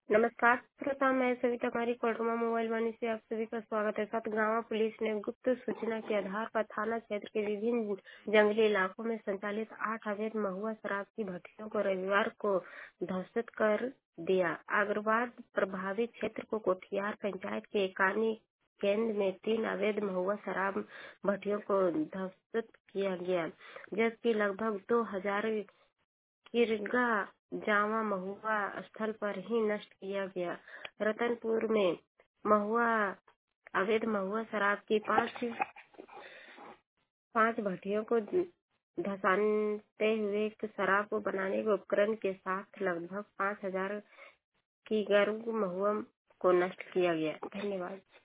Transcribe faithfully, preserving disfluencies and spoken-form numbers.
नमस्कार श्रोता, मैं सविता कुमारी कोडरमा मोबाइल वाणी से आप सभी का स्वागत है। सतगावा पुलिस ने गुप्त सूचना के आधार पर थाना क्षेत्र के विभिन्न जंगली इलाकों में संचालित आठ अवैध महुआ शराब की भट्टियों को रविवार को ध्वस्त कर दिया। अग्रवाल प्रभावित क्षेत्र को कोठियार पंचायत के एकानी केंद्र में तीन अवैध महुआ शराब भट्टियों को ध्वस्त किया गया, जबकि लगभग दो हजार किरगा जावा महुआ स्थल पर ही नष्ट किया गया। रतनपुर में महुआ अवैध महुआ शराब की पांच पांच भट्टियों को धंसाते हुए शराब को बनाने के उपकरण के साथ लगभग पाँच हजार की गर्भ महुआ को नष्ट किया गया। धन्यवाद।